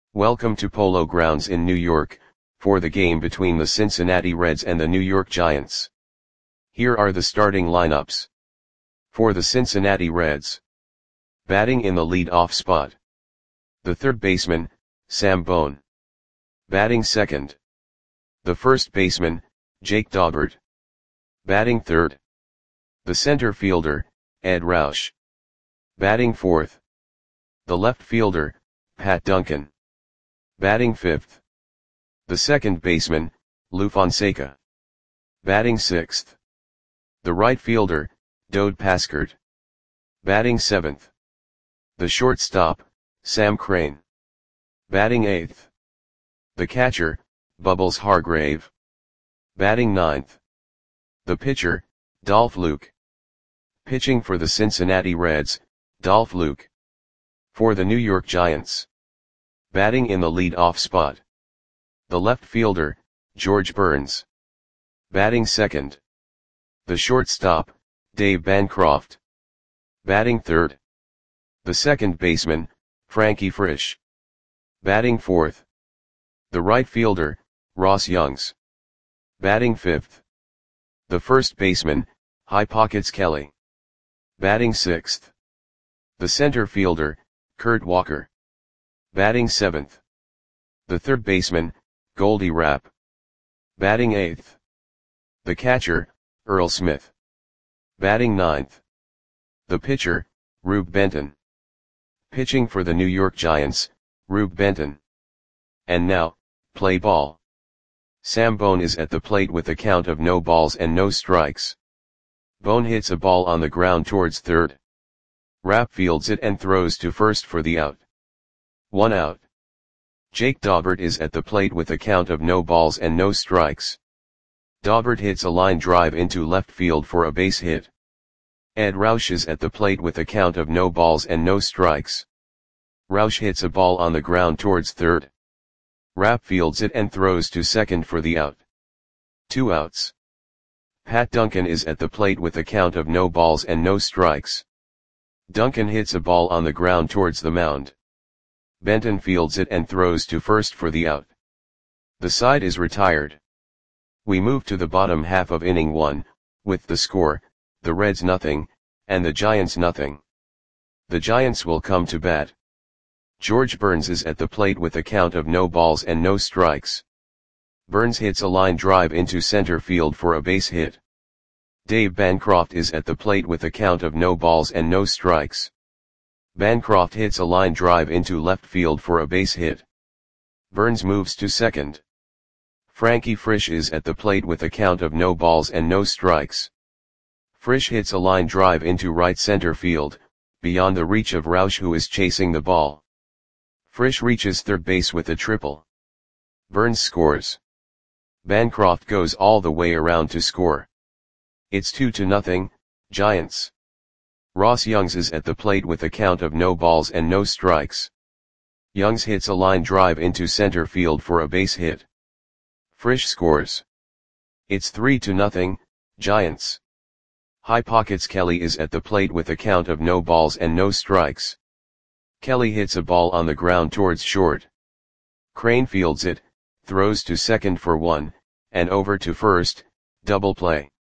Welcome to Polo Grounds in New York, for the game between the Cincinnati Reds and the New York Giants. Here are the starting lineups. For the Cincinnati Reds. Batting in the lead-off spot. The third baseman, Sam Bone. Batting second. The first baseman, Jake Daubert. Batting third. The center fielder, Ed Roush. Batting fourth. The left fielder, Pat Duncan. Batting fifth. The second baseman, Lou Fonseca. Batting sixth. The right fielder, Dode Paskert. Batting seventh. The shortstop, Sam Crane. Batting eighth. The catcher, Bubbles Hargrave. Batting ninth. The pitcher, Dolph Luke. Pitching for the Cincinnati Reds, Dolph Luke. For the New York Giants. Batting in the lead-off spot. The left fielder, George Burns. Batting second. The shortstop, Dave Bancroft. Batting third. The second baseman, Frankie Frisch. Batting fourth. The right fielder, Ross Youngs. Batting fifth. The first baseman, High Pockets Kelly. Batting sixth. The center fielder, Kurt Walker. Batting seventh. The third baseman, Goldie Rapp. Batting eighth. The catcher, Earl Smith. Batting ninth. The pitcher, Rube Benton. Pitching for the New York Giants, Rube Benton. And now, play ball. Sam Bone is at the plate with a count of no balls and no strikes. Bone hits a ball on the ground towards third. Rapp fields it and throws to first for the out. 1 out. Jake Daubert is at the plate with a count of no balls and no strikes. Daubert hits a line drive into left field for a base hit. Ed Roush is at the plate with a count of no balls and no strikes. Roush hits a ball on the ground towards third. Rapp fields it and throws to second for the out. 2 outs. Pat Duncan is at the plate with a count of no balls and no strikes. Duncan hits a ball on the ground towards the mound. Benton fields it and throws to first for the out. The side is retired. We move to the bottom half of inning 1, with the score, the Reds nothing, and the Giants nothing. The Giants will come to bat. George Burns is at the plate with a count of no balls and no strikes. Burns hits a line drive into center field for a base hit. Dave Bancroft is at the plate with a count of no balls and no strikes. Bancroft hits a line drive into left field for a base hit. Burns moves to second. Frankie Frisch is at the plate with a count of no balls and no strikes. Frisch hits a line drive into right center field, beyond the reach of Roush, who is chasing the ball. Frisch reaches third base with a triple. Burns scores. Bancroft goes all the way around to score. It's 2-0, Giants. Ross Youngs is at the plate with a count of no balls and no strikes. Youngs hits a line drive into center field for a base hit. Frisch scores. It's 3-0, Giants. High Pockets Kelly is at the plate with a count of no balls and no strikes. Kelly hits a ball on the ground towards short. Crane fields it, throws to second for 1, and over to first, double play.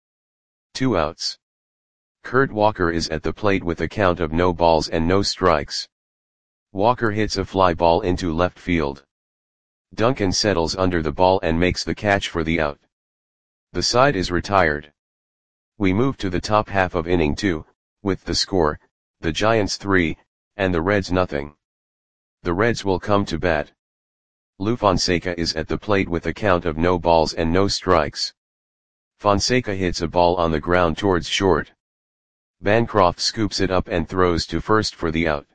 2 outs. Kurt Walker is at the plate with a count of no balls and no strikes. Walker hits a fly ball into left field. Duncan settles under the ball and makes the catch for the out. The side is retired. We move to the top half of inning 2, with the score, the Giants 3, and the Reds nothing. The Reds will come to bat. Lou Fonseca is at the plate with a count of no balls and no strikes. Fonseca hits a ball on the ground towards short. Bancroft scoops it up and throws to first for the out.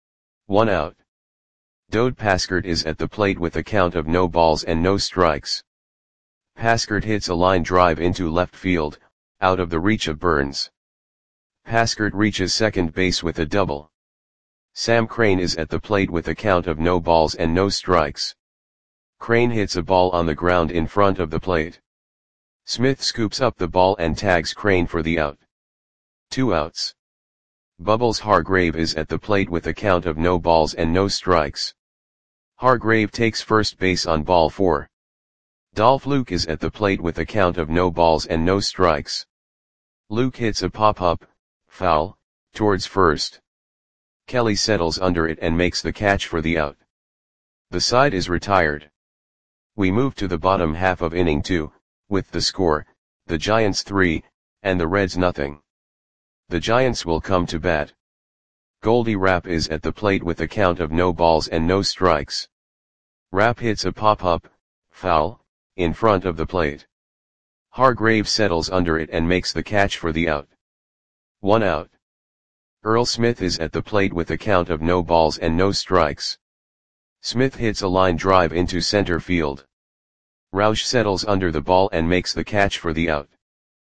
1 out. Dode Paskert is at the plate with a count of no balls and no strikes. Paskert hits a line drive into left field, out of the reach of Burns. Paskert reaches second base with a double. Sam Crane is at the plate with a count of no balls and no strikes. Crane hits a ball on the ground in front of the plate. Smith scoops up the ball and tags Crane for the out. 2 outs. Bubbles Hargrave is at the plate with a count of no balls and no strikes. Hargrave takes first base on ball 4. Dolph Luke is at the plate with a count of no balls and no strikes. Luke hits a pop-up, foul, towards first. Kelly settles under it and makes the catch for the out. The side is retired. We move to the bottom half of inning 2, with the score, the Giants 3, and the Reds nothing. The Giants will come to bat. Goldie Rapp is at the plate with a count of no balls and no strikes. Rapp hits a pop-up, foul, in front of the plate. Hargrave settles under it and makes the catch for the out. 1 out. Earl Smith is at the plate with a count of no balls and no strikes. Smith hits a line drive into center field. Roush settles under the ball and makes the catch for the out.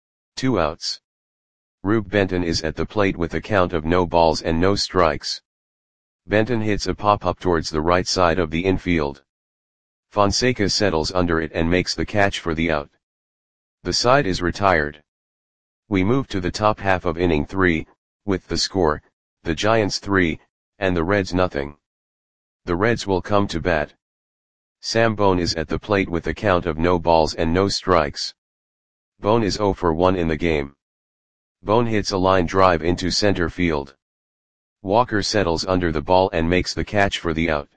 2 outs. Rube Benton is at the plate with a count of no balls and no strikes. Benton hits a pop-up towards the right side of the infield. Fonseca settles under it and makes the catch for the out. The side is retired. We move to the top half of inning 3, with the score, the Giants 3, and the Reds nothing. The Reds will come to bat. Sam Bone is at the plate with a count of no balls and no strikes. Bone is 0 for 1 in the game. Bone hits a line drive into center field. Walker settles under the ball and makes the catch for the out.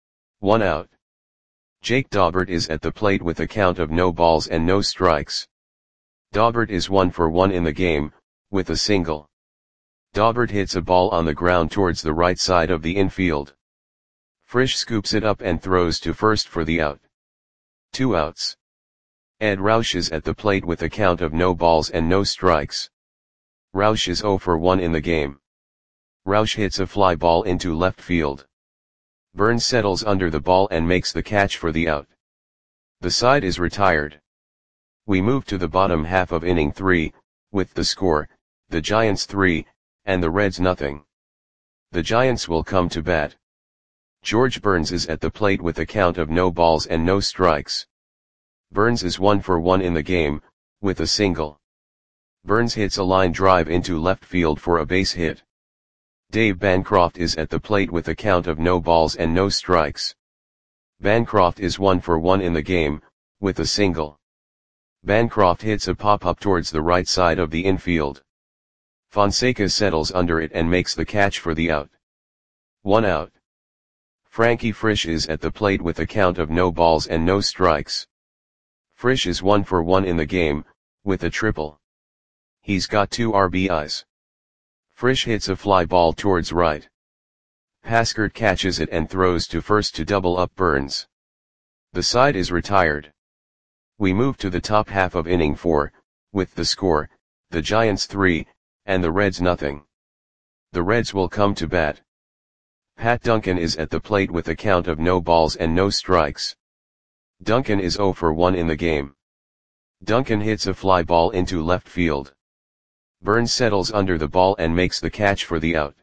1 out. Jake Daubert is at the plate with a count of no balls and no strikes. Daubert is 1 for 1 in the game, with a single. Daubert hits a ball on the ground towards the right side of the infield. Frisch scoops it up and throws to first for the out. 2 outs. Ed Roush is at the plate with a count of no balls and no strikes. Roush is 0 for 1 in the game. Roush hits a fly ball into left field. Burns settles under the ball and makes the catch for the out. The side is retired. We move to the bottom half of inning 3, with the score, the Giants 3, and the Reds nothing. The Giants will come to bat. George Burns is at the plate with a count of no balls and no strikes. Burns is 1 for 1 in the game, with a single. Burns hits a line drive into left field for a base hit. Dave Bancroft is at the plate with a count of no balls and no strikes. Bancroft is 1 for 1 in the game, with a single. Bancroft hits a pop-up towards the right side of the infield. Fonseca settles under it and makes the catch for the out. 1 out. Frankie Frisch is at the plate with a count of no balls and no strikes. Frisch is 1 for 1 in the game, with a triple. He's got 2 RBIs. Frisch hits a fly ball towards right. Paskert catches it and throws to first to double up Burns. The side is retired. We move to the top half of inning 4, with the score, the Giants 3, and the Reds nothing. The Reds will come to bat. Pat Duncan is at the plate with a count of no balls and no strikes. Duncan is 0 for 1 in the game. Duncan hits a fly ball into left field. Burns settles under the ball and makes the catch for the out.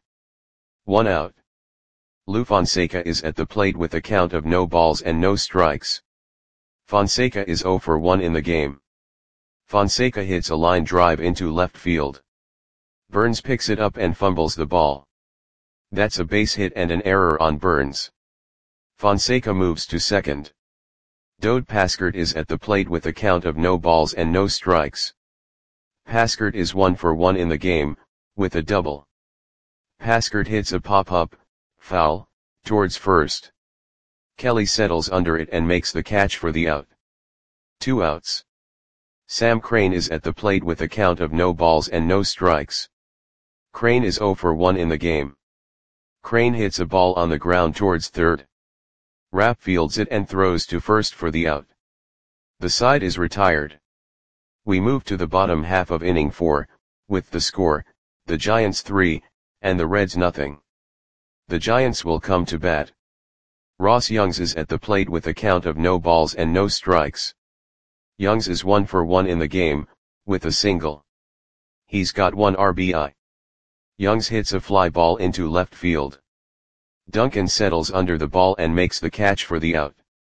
1 out. Lou Fonseca is at the plate with a count of no balls and no strikes. Fonseca is 0 for 1 in the game. Fonseca hits a line drive into left field. Burns picks it up and fumbles the ball. That's a base hit and an error on Burns. Fonseca moves to second. Dode Paskert is at the plate with a count of no balls and no strikes. Paskert is 1 for 1 in the game, with a double. Paskert hits a pop-up, foul, towards first. Kelly settles under it and makes the catch for the out. 2 outs. Sam Crane is at the plate with a count of no balls and no strikes. Crane is 0 for 1 in the game. Crane hits a ball on the ground towards third. Rapp fields it and throws to first for the out. The side is retired. We move to the bottom half of inning 4, with the score, the Giants 3, and the Reds nothing. The Giants will come to bat. Ross Youngs is at the plate with a count of no balls and no strikes. Youngs is 1 for 1 in the game, with a single. He's got 1 RBI. Youngs hits a fly ball into left field. Duncan settles under the ball and makes the catch for the out.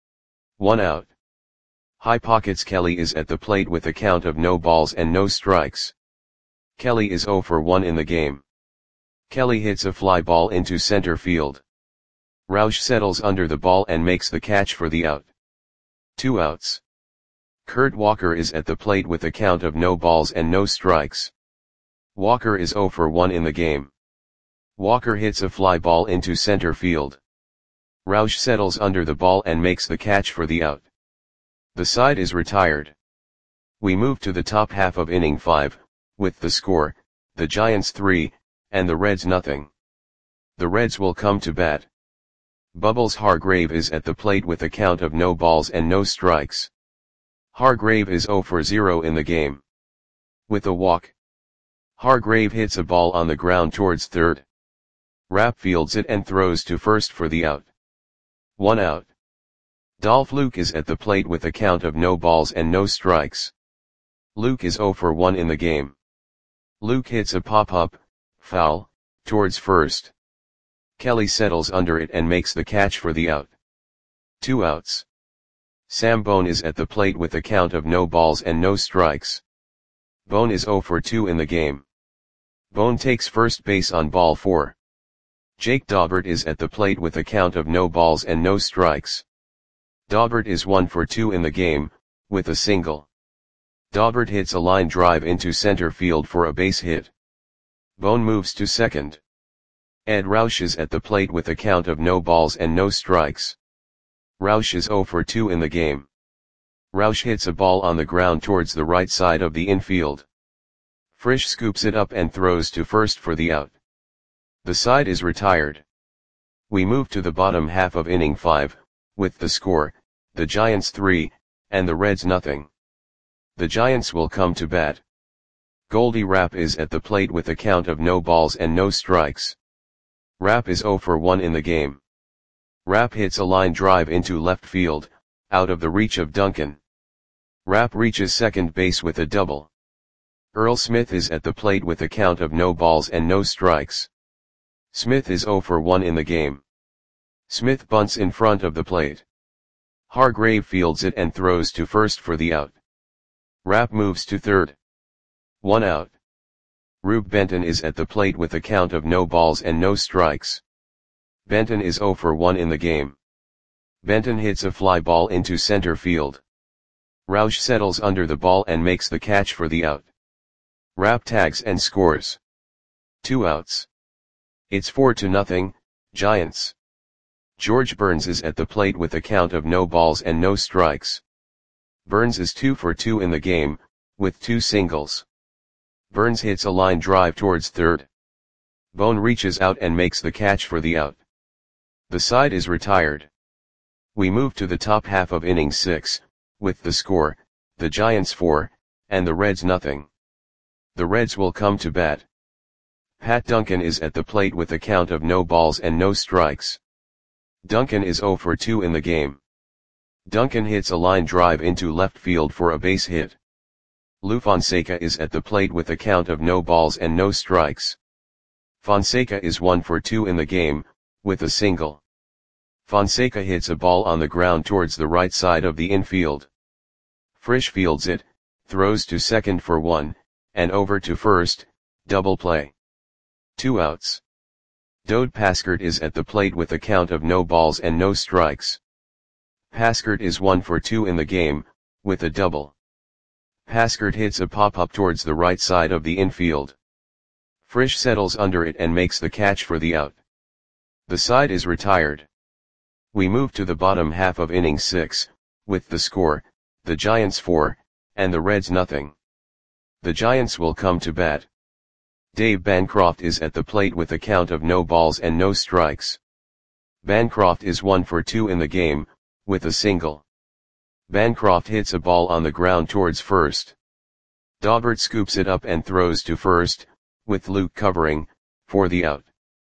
1 out. High Pockets Kelly is at the plate with a count of no balls and no strikes. Kelly is 0 for 1 in the game. Kelly hits a fly ball into center field. Roush settles under the ball and makes the catch for the out. 2 outs. Kurt Walker is at the plate with a count of no balls and no strikes. Walker is 0 for 1 in the game. Walker hits a fly ball into center field. Roush settles under the ball and makes the catch for the out. The side is retired. We move to the top half of inning 5, with the score, the Giants 3, and the Reds nothing. The Reds will come to bat. Bubbles Hargrave is at the plate with a count of no balls and no strikes. Hargrave is 0 for 0 in the game. With a walk, Hargrave hits a ball on the ground towards third. Rapp fields it and throws to first for the out. 1 out. Dolph Luke is at the plate with a count of no balls and no strikes. Luke is 0 for 1 in the game. Luke hits a pop-up, foul, towards first. Kelly settles under it and makes the catch for the out. 2 outs. Sam Bone is at the plate with a count of no balls and no strikes. Bone is 0 for 2 in the game. Bone takes first base on ball 4. Jake Daubert is at the plate with a count of no balls and no strikes. Daubert is 1 for 2 in the game, with a single. Daubert hits a line drive into center field for a base hit. Bone moves to second. Ed Roush is at the plate with a count of no balls and no strikes. Roush is 0 for 2 in the game. Roush hits a ball on the ground towards the right side of the infield. Frisch scoops it up and throws to first for the out. The side is retired. We move to the bottom half of inning 5, with the score, the Giants 3, and the Reds nothing. The Giants will come to bat. Goldie Rapp is at the plate with a count of no balls and no strikes. Rapp is 0 for 1 in the game. Rapp hits a line drive into left field, out of the reach of Duncan. Rapp reaches second base with a double. Earl Smith is at the plate with a count of no balls and no strikes. Smith is 0 for 1 in the game. Smith bunts in front of the plate. Hargrave fields it and throws to first for the out. Rapp moves to third. 1 out. Rube Benton is at the plate with a count of no balls and no strikes. Benton is 0 for 1 in the game. Benton hits a fly ball into center field. Roush settles under the ball and makes the catch for the out. Rapp tags and scores. 2 outs. It's 4-0, Giants. George Burns is at the plate with a count of no balls and no strikes. Burns is 2 for 2 in the game, with 2 singles. Burns hits a line drive towards third. Bone reaches out and makes the catch for the out. The side is retired. We move to the top half of inning 6, with the score, the Giants 4, and the Reds nothing. The Reds will come to bat. Pat Duncan is at the plate with a count of no balls and no strikes. Duncan is 0 for 2 in the game. Duncan hits a line drive into left field for a base hit. Lou Fonseca is at the plate with a count of no balls and no strikes. Fonseca is 1 for 2 in the game, with a single. Fonseca hits a ball on the ground towards the right side of the infield. Frisch fields it, throws to second for 1, and over to first, double play. 2 outs. Dode Paskert is at the plate with a count of no balls and no strikes. Paskert is 1 for 2 in the game, with a double. Paskert hits a pop-up towards the right side of the infield. Frisch settles under it and makes the catch for the out. The side is retired. We move to the bottom half of inning 6, with the score, the Giants 4, and the Reds nothing. The Giants will come to bat. Dave Bancroft is at the plate with a count of no balls and no strikes. Bancroft is 1 for 2 in the game, with a single. Bancroft hits a ball on the ground towards first. Daubert scoops it up and throws to first, with Luke covering, for the out.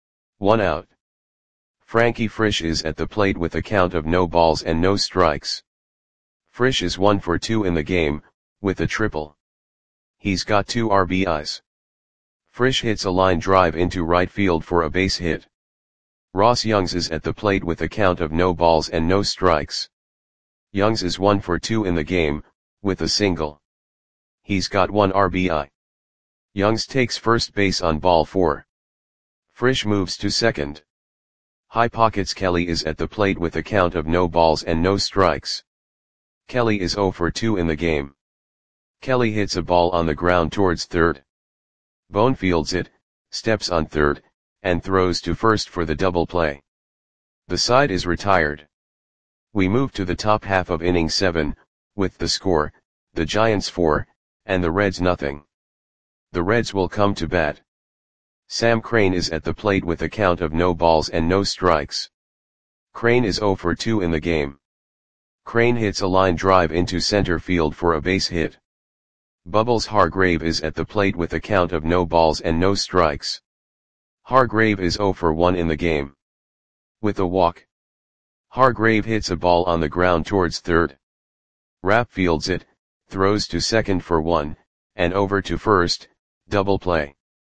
1 out. Frankie Frisch is at the plate with a count of no balls and no strikes. Frisch is 1 for 2 in the game, with a triple. He's got 2 RBIs. Frisch hits a line drive into right field for a base hit. Ross Youngs is at the plate with a count of no balls and no strikes. Youngs is 1 for 2 in the game, with a single. He's got 1 RBI. Youngs takes first base on ball 4. Frisch moves to second. High pockets. Kelly is at the plate with a count of no balls and no strikes. Kelly is 0 for 2 in the game. Kelly hits a ball on the ground towards third. Bone fields it, steps on third, and throws to first for the double play. The side is retired. We move to the top half of inning 7, with the score, the Giants 4, and the Reds nothing. The Reds will come to bat. Sam Crane is at the plate with a count of no balls and no strikes. Crane is 0 for 2 in the game. Crane hits a line drive into center field for a base hit. Bubbles Hargrave is at the plate with a count of no balls and no strikes. Hargrave is 0 for 1 in the game. With a walk, Hargrave hits a ball on the ground towards third. Rapp fields it, throws to second for 1, and over to first, double play.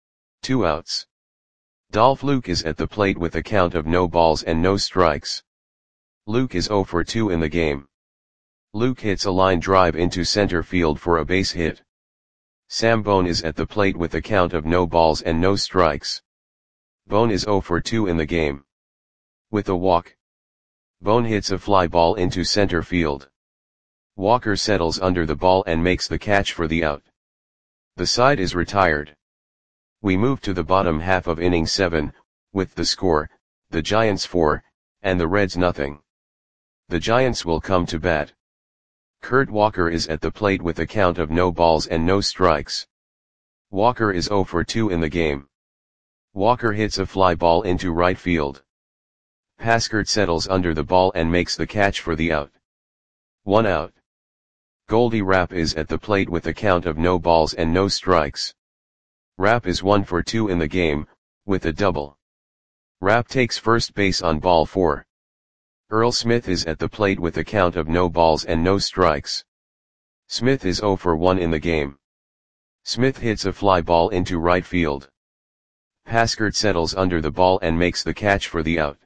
2 outs. Dolph Luke is at the plate with a count of no balls and no strikes. Luke is 0 for 2 in the game. Luke hits a line drive into center field for a base hit. Sam Bone is at the plate with a count of no balls and no strikes. Bone is 0 for 2 in the game. With a walk, Bone hits a fly ball into center field. Walker settles under the ball and makes the catch for the out. The side is retired. We move to the bottom half of inning 7, with the score, the Giants 4, and the Reds nothing. The Giants will come to bat. Kurt Walker is at the plate with a count of no balls and no strikes. Walker is 0 for 2 in the game. Walker hits a fly ball into right field. Paskert settles under the ball and makes the catch for the out. 1 out. Goldie Rapp is at the plate with a count of no balls and no strikes. Rapp is 1 for 2 in the game, with a double. Rapp takes first base on ball 4. Earl Smith is at the plate with a count of no balls and no strikes. Smith is 0 for 1 in the game. Smith hits a fly ball into right field. Paskert settles under the ball and makes the catch for the out.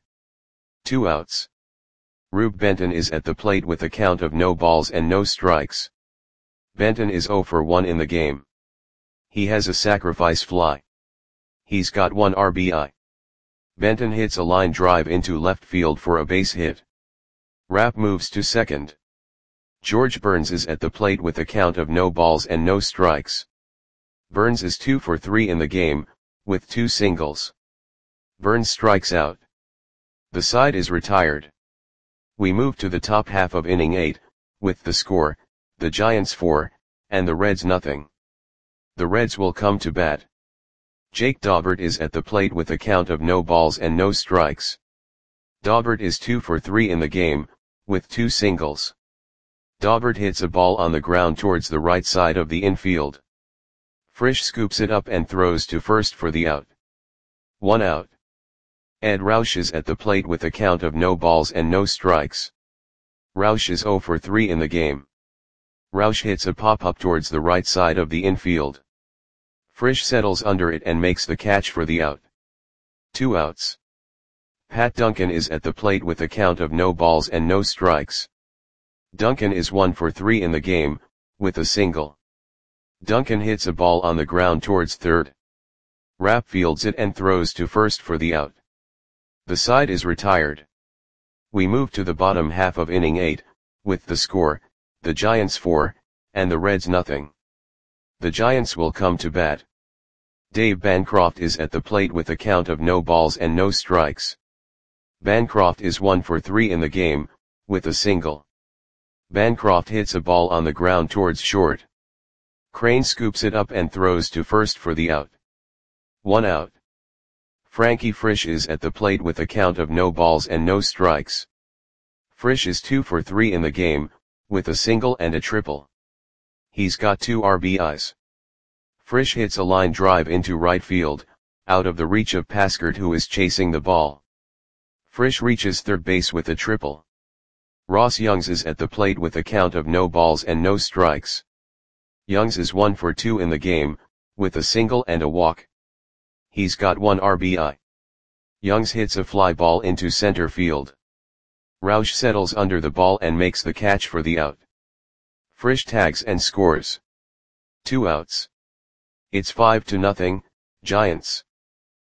2 outs. Rube Benton is at the plate with a count of no balls and no strikes. Benton is 0 for 1 in the game. He has a sacrifice fly. He's got 1 RBI. Benton hits a line drive into left field for a base hit. Rapp moves to second. George Burns is at the plate with a count of no balls and no strikes. Burns is 2 for 3 in the game, with 2 singles. Burns strikes out. The side is retired. We move to the top half of inning 8, with the score, the Giants 4, and the Reds nothing. The Reds will come to bat. Jake Daubert is at the plate with a count of no balls and no strikes. Daubert is 2 for 3 in the game, with 2 singles. Daubert hits a ball on the ground towards the right side of the infield. Frisch scoops it up and throws to first for the out. 1 out. Ed Roush is at the plate with a count of no balls and no strikes. Roush is 0 for 3 in the game. Roush hits a pop-up towards the right side of the infield. Frisch settles under it and makes the catch for the out. 2 outs. Pat Duncan is at the plate with a count of no balls and no strikes. Duncan is 1 for 3 in the game, with a single. Duncan hits a ball on the ground towards third. Rapp fields it and throws to first for the out. The side is retired. We move to the bottom half of inning 8, with the score, the Giants 4, and the Reds nothing. The Giants will come to bat. Dave Bancroft is at the plate with a count of no balls and no strikes. Bancroft is 1 for 3 in the game, with a single. Bancroft hits a ball on the ground towards short. Crane scoops it up and throws to first for the out. 1 out. Frankie Frisch is at the plate with a count of no balls and no strikes. Frisch is 2 for 3 in the game, with a single and a triple. He's got 2 RBIs. Frisch hits a line drive into right field, out of the reach of Paskert who is chasing the ball. Frisch reaches third base with a triple. Ross Youngs is at the plate with a count of no balls and no strikes. Youngs is 1 for 2 in the game, with a single and a walk. He's got 1 RBI. Youngs hits a fly ball into center field. Roush settles under the ball and makes the catch for the out. Frisch tags and scores. 2 outs. It's 5-0, Giants.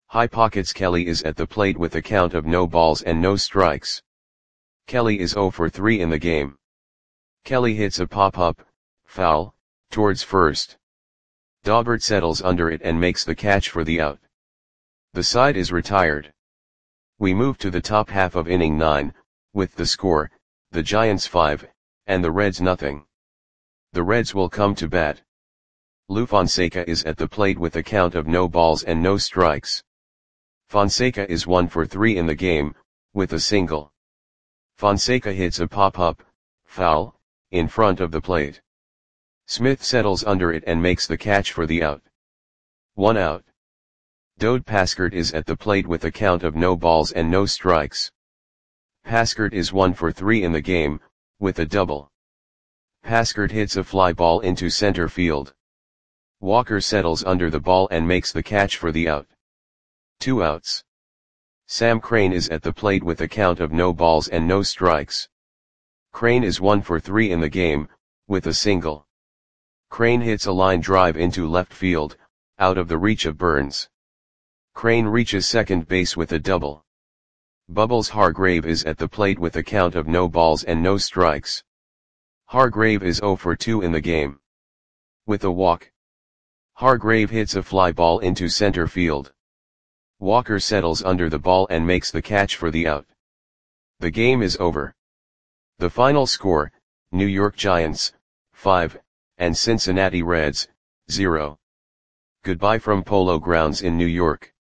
High pockets. Kelly is at the plate with a count of no balls and no strikes. Kelly is 0 for 3 in the game. Kelly hits a pop-up, foul, towards first. Daubert settles under it and makes the catch for the out. The side is retired. We move to the top half of inning 9, with the score, the Giants 5, and the Reds nothing. The Reds will come to bat. Lou Fonseca is at the plate with a count of no balls and no strikes. Fonseca is 1 for 3 in the game, with a single. Fonseca hits a pop-up, foul, in front of the plate. Smith settles under it and makes the catch for the out. 1 out. Dode Paskert is at the plate with a count of no balls and no strikes. Paskert is 1 for 3 in the game, with a double. Paskert hits a fly ball into center field. Walker settles under the ball and makes the catch for the out. 2 outs. Sam Crane is at the plate with a count of no balls and no strikes. Crane is 1 for 3 in the game, with a single. Crane hits a line drive into left field, out of the reach of Burns. Crane reaches second base with a double. Bubbles Hargrave is at the plate with a count of no balls and no strikes. Hargrave is 0 for 2 in the game. With a walk. Hargrave hits a fly ball into center field. Walker settles under the ball and makes the catch for the out. The game is over. The final score, New York Giants, 5, and Cincinnati Reds, 0. Goodbye from Polo Grounds in New York.